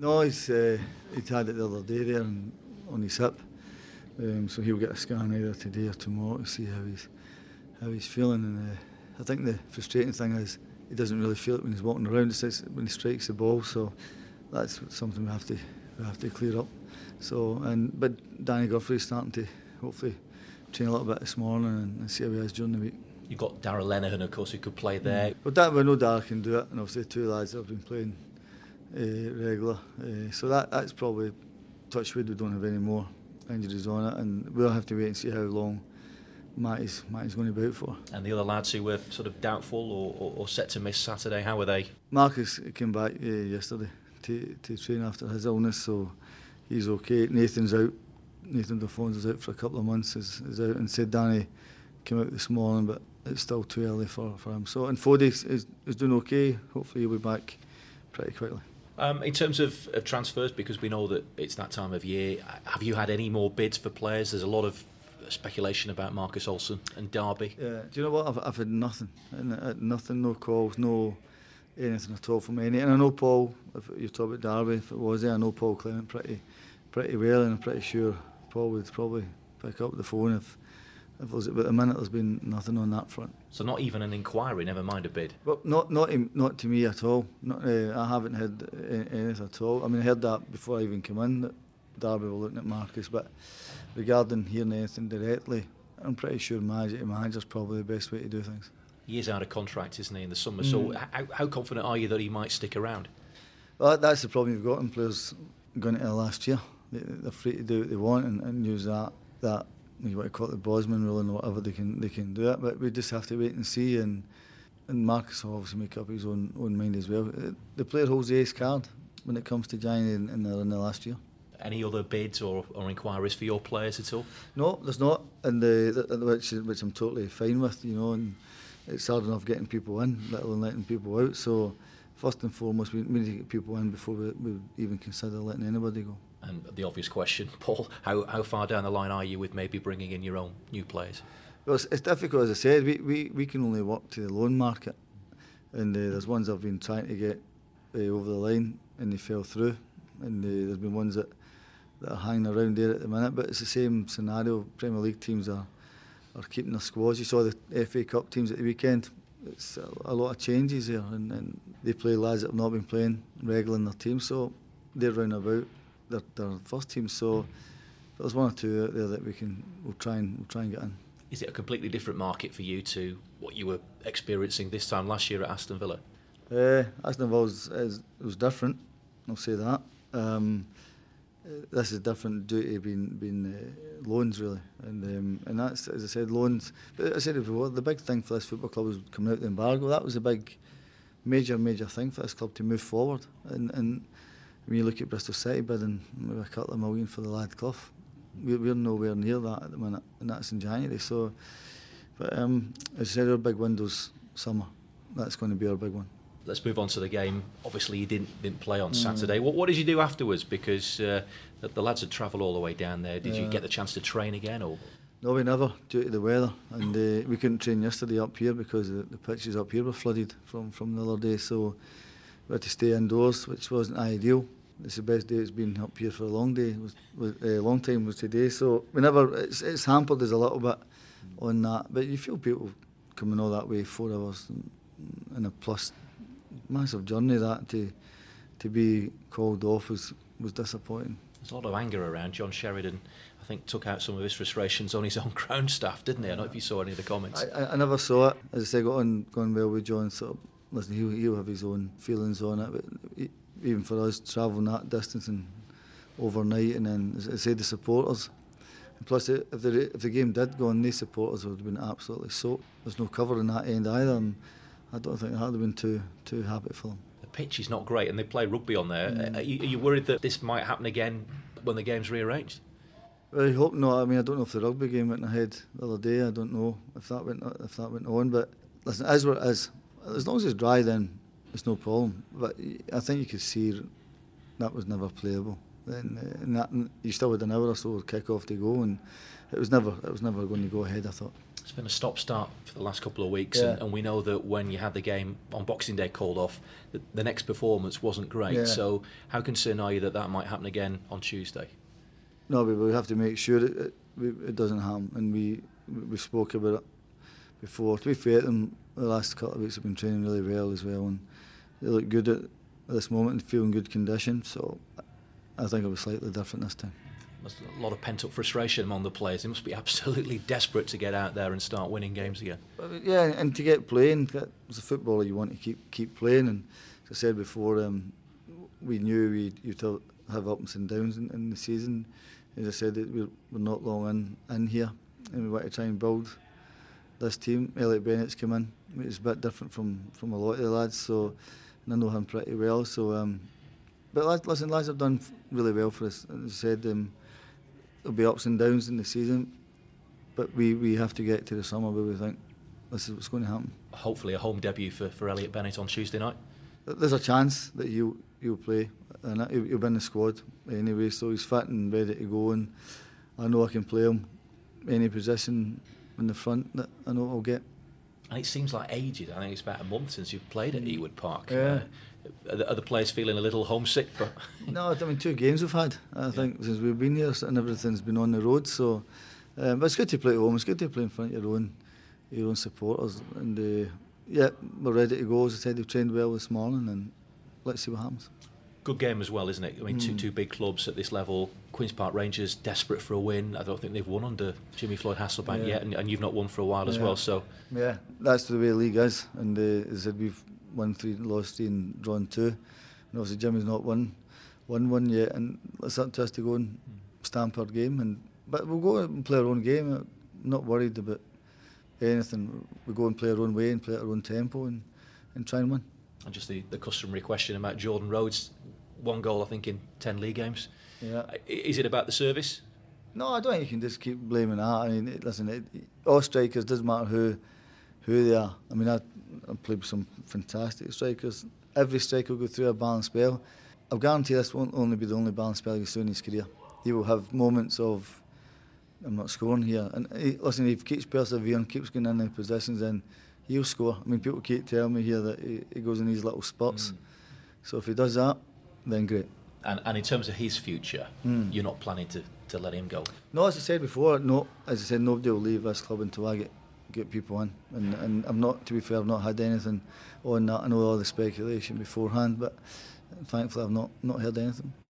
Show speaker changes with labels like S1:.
S1: No, he'd had it the other day there on his hip, so he'll get a scan either today or tomorrow to see how he's feeling. And I think the frustrating thing is he doesn't really feel it when he's walking around. It's when he strikes the ball, so that's something we have to clear up. So but Danny Guthrie's starting to hopefully train a little bit this morning and see how he is during the week.
S2: You've got Darragh Lenihan, of course, who could play there.
S1: But we know Darragh can do it, and obviously two lads that have been playing regular. So that's probably, touch wood, we don't have any more injuries on it, and we'll have to wait and see how long Matty's going to be out for.
S2: And the other lads who were sort of doubtful or set to miss Saturday, how were they?
S1: Marcus came back yesterday to train after his illness, so he's okay. Nathan's out. Nathan Defon's out for a couple of months, is out, and said Danny came out this morning, but it's still too early for him. So, and Fodie is doing okay. Hopefully he'll be back pretty quickly.
S2: In terms of transfers, because we know that it's that time of year, have you had any more bids for players? There's a lot of speculation about Marcus Olsson and Derby.
S1: Yeah, do you know what? I've had nothing. Nothing, no calls, no anything at all from any. And I know Paul, if you're talking about Derby, if it was there, I know Paul Clement pretty well, and I'm pretty sure Paul would probably pick up the phone if it was. But at the minute, there's been nothing on that front.
S2: So not even an inquiry, never mind a bid.
S1: Well, not to me at all. I haven't heard anything at all. I mean, I heard that before I even came in, that Derby were looking at Marcus. But regarding hearing anything directly, I'm pretty sure manager to manager's probably the best way to do things.
S2: He is out of contract, isn't he, in the summer? So how confident are you that he might stick around?
S1: Well, that's the problem you've got in players going into the last year. They're free to do what they want and use that you want to call it the Bosman rule and whatever, they can do it. But we just have to wait and see, and Marcus will obviously make up his own mind as well. The player holds the ace card when it comes to January and they're in the last year.
S2: Any other bids or inquiries for your players at all?
S1: No, there's not, and which I'm totally fine with, you know. And it's hard enough getting people in, let alone letting people out. So first and foremost, we need to get people in before we even consider letting anybody go.
S2: And the obvious question, Paul, how far down the line are you with maybe bringing in your own new players?
S1: Well, it's difficult, as I said. We can only work to the loan market, and there's ones I've been trying to get over the line and they fell through, and there's been ones that are hanging around there at the minute. But it's the same scenario. Premier League teams are keeping their squads. You saw the FA Cup teams at the weekend. It's a lot of changes there, and they play lads that have not been playing regular in their team, so they're round about their first team. So there's one or two out there that we'll try and get in.
S2: Is it a completely different market for you to what you were experiencing this time last year at Aston Villa?
S1: Aston Villa was different, I'll say that. This is different due to being loans, really, and that's, as I said, loans. But I said it before, the big thing for this football club was coming out the embargo. That was a big, major thing for this club to move forward. And when you look at Bristol City bidding maybe a couple of million for the lad Clough, we're nowhere near that at the minute, and that's in January. So, but as I said, our big window's summer. That's going to be our big one.
S2: Let's move on to the game. Obviously, you didn't play on Saturday. What did you do afterwards? Because the lads had travelled all the way down there. Did you get the chance to train again, or?
S1: No, we never, due to the weather, and we couldn't train yesterday up here because the pitches up here were flooded from the other day. So we had to stay indoors, which wasn't ideal. It's the best day it's been up here for a long day. Long time was today. So we never. It's hampered us a little bit on that. But you feel people coming all that way, 4 hours and a plus massive journey. That to be called off was disappointing.
S2: There's a lot of anger around. John Sheridan, I think, took out some of his frustrations on his own ground staff, didn't he? I don't know if you saw any of the comments.
S1: I never saw it. As I say, gone well with John. So listen, he'll have his own feelings on it. But even for us travelling that distance and overnight, and then, as I say, the supporters. And plus, if the game did go on, these supporters would have been absolutely soaked. There's no cover in that end either, and I don't think that would have been too happy for them.
S2: The pitch is not great, and they play rugby on there. Are you worried that this might happen again when the game's rearranged?
S1: Well, I hope not. I mean, I don't know if the rugby game went ahead the other day. I don't know if that went on. But listen, as what it is, as long as it's dry, then it's no problem. But I think you could see that was never playable. Then you still had an hour or so kick off to go, and it was never going to go ahead, I thought.
S2: It's been a stop-start for the last couple of weeks,
S1: Yeah.
S2: and we know that when you had the game on Boxing Day called off, the next performance wasn't great.
S1: Yeah.
S2: So how concerned are you that that might happen again on Tuesday?
S1: No, but we have to make sure it doesn't happen, and we spoke about it before. To be fair to them, the last couple of weeks have been training really well as well, and they look good at this moment and feel in good condition. So I think it was slightly different this time.
S2: There's a lot of pent-up frustration among the players. They must be absolutely desperate to get out there and start winning games again.
S1: Yeah, and to get playing, as a footballer, you want to keep playing. And as I said before, we knew you'd have ups and downs in the season. As I said, we're not long in here, and we want to try and build this team. Elliot Bennett's come in. It's a bit different from a lot of the lads, so and I know him pretty well. So, but lads have done really well for us. As I said, there'll be ups and downs in the season, but we have to get to the summer where we think this is what's going to happen.
S2: Hopefully a home debut for Elliot Bennett on Tuesday night.
S1: There's a chance that he'll play, and he'll be in the squad anyway, so he's fit and ready to go, and I know I can play him any position in the front that I know I'll get.
S2: And it seems like ages. I think it's about a month since you've played at Ewood Park.
S1: Yeah.
S2: Are the players feeling a little homesick? But
S1: No, I mean 2 games we've had, I think, since we've been here, and everything's been on the road. So, but it's good to play at home. It's good to play in front of your own supporters. And yeah, we're ready to go. As I said, they've trained well this morning, and let's see what happens.
S2: good game as well, isn't it? I mean, two big clubs at this level. Queen's Park Rangers desperate for a win. I don't think they've won under Jimmy Floyd Hasselbank yet, and you've not won for a while as well. So
S1: yeah, that's the way the league is. And as I said, we've won 3, lost 3, and drawn 2. And obviously Jimmy's not won one yet, and it's up to us to go and stamp our game. But we'll go and play our own game. I'm not worried about anything. We go and play our own way and play at our own tempo and try and win.
S2: And just the customary question about Jordan Rhodes, 1 goal I think in 10 league games.
S1: Yeah.
S2: Is it about the service?
S1: No, I don't think you can just keep blaming that. I mean, listen, all strikers, doesn't matter who they are. I mean, I played with some fantastic strikers. Every striker will go through a balanced spell. I guarantee this won't only be the only balanced spell he'll see in his career. He will have moments of, I'm not scoring here. And listen, if he keeps persevering, keeps going in positions, then he'll score. I mean, people keep telling me here that he goes in these little spots. So if he does that, then great.
S2: And in terms of his future, you're not planning to let him go?
S1: No, as I said before, no. As I said, nobody will leave this club until I get people in. And I'm not, to be fair, I've not had anything on that. I know all the speculation beforehand, but thankfully I've not heard anything.